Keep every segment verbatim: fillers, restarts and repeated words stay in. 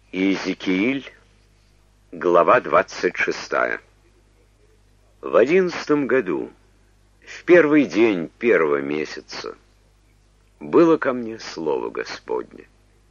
Иезекииль, глава двадцать шестая. В одиннадцатом году, в первый день первого месяца, было ко мне слово Господне: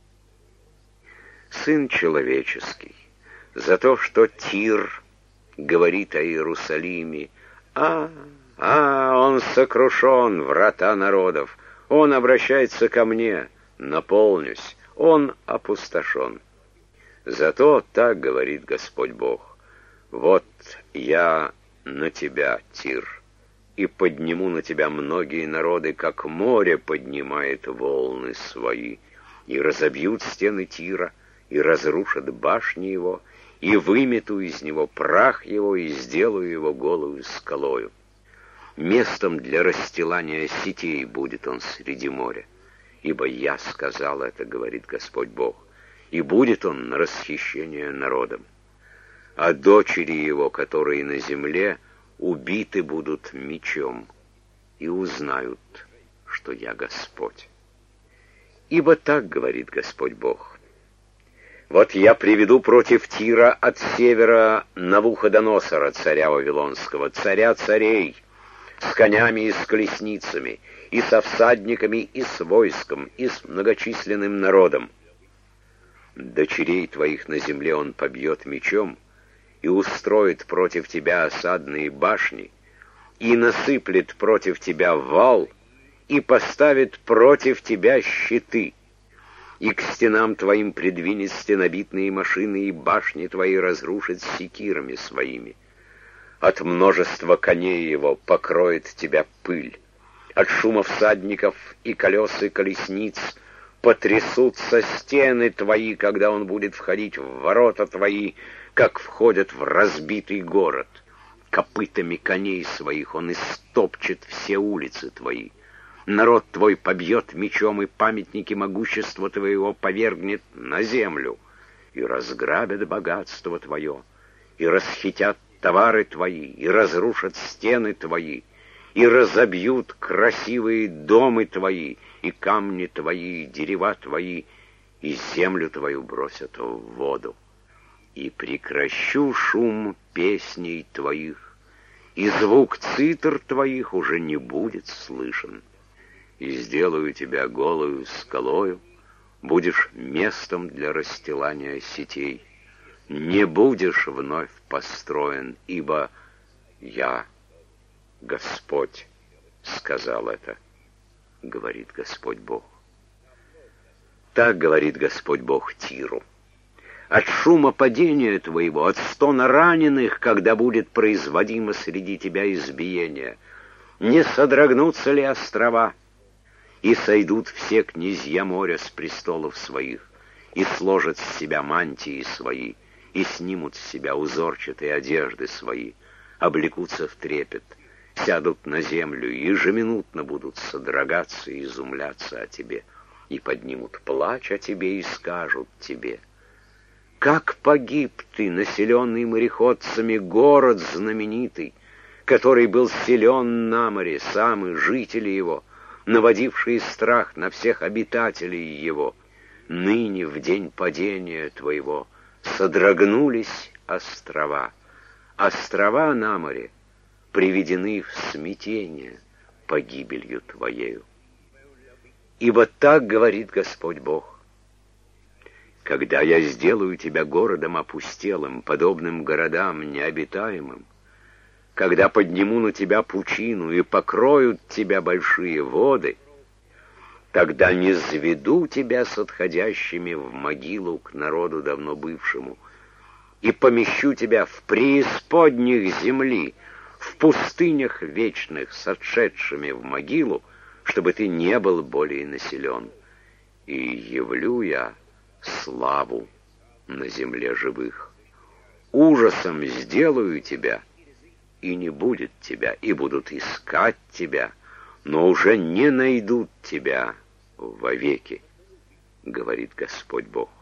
Сын человеческий, за то, что Тир говорит о Иерусалиме: а, а, он сокрушен, врата народов, он обращается ко мне, наполнюсь, он опустошен. Зато так говорит Господь Бог: вот я на тебя, Тир, и подниму на тебя многие народы, как море поднимает волны свои, и разобьют стены Тира, и разрушат башни его, и вымету из него прах его, и сделаю его голую скалою. Местом для расстилания сетей будет он среди моря, ибо я сказал это, говорит Господь Бог, и будет он на расхищение народом. А дочери его, которые на земле, убиты будут мечом, и узнают, что я Господь. Ибо так говорит Господь Бог: вот я приведу против Тира от севера Навуходоносора, царя Вавилонского, царя царей, с конями и с колесницами, и со всадниками, и с войском, и с многочисленным народом. Дочерей твоих на земле он побьет мечом, и устроит против тебя осадные башни, и насыплет против тебя вал, и поставит против тебя щиты, и к стенам твоим придвинет стенобитные машины, и башни твои разрушит секирами своими. От множества коней его покроет тебя пыль, от шума всадников и колес и колесниц потрясутся стены твои, когда он будет входить в ворота твои, как входят в разбитый город. Копытами коней своих он истопчет все улицы твои. Народ твой побьет мечом, и памятники могущества твоего повергнет на землю, и разграбят богатство твое, и расхитят товары твои, и разрушат стены твои, и разобьют красивые дома твои, и камни твои, и дерева твои, и землю твою бросят в воду. И прекращу шум песней твоих, и звук цитр твоих уже не будет слышен. И сделаю тебя голою скалою, будешь местом для расстилания сетей. Не будешь вновь построен, ибо я, Господь, сказал это, говорит Господь Бог. Так говорит Господь Бог Тиру: от шума падения твоего, от стона раненых, когда будет производимо среди тебя избиение, не содрогнутся ли острова, и сойдут все князья моря с престолов своих, и сложат с себя мантии свои, и снимут с себя узорчатые одежды свои, облекутся в трепет, сядут на землю и ежеминутно будут содрогаться и изумляться о тебе, и поднимут плач о тебе и скажут тебе: как погиб ты, населенный мореходцами, город знаменитый, который был силен на море, сам и жители его, наводившие страх на всех обитателей его. Ныне, в день падения твоего, содрогнулись острова. Острова на море приведены в смятение погибелью твоею. Ибо так говорит Господь Бог: когда я сделаю тебя городом опустелым, подобным городам необитаемым, когда подниму на тебя пучину и покроют тебя большие воды, тогда не заведу тебя с отходящими в могилу к народу давно бывшему, и помещу тебя в преисподних земли, в пустынях вечных с отшедшими в могилу, чтобы ты не был более населен. И явлю я славу на земле живых. Ужасом сделаю тебя, и не будет тебя, и будут искать тебя, но уже не найдут тебя вовеки, говорит Господь Бог.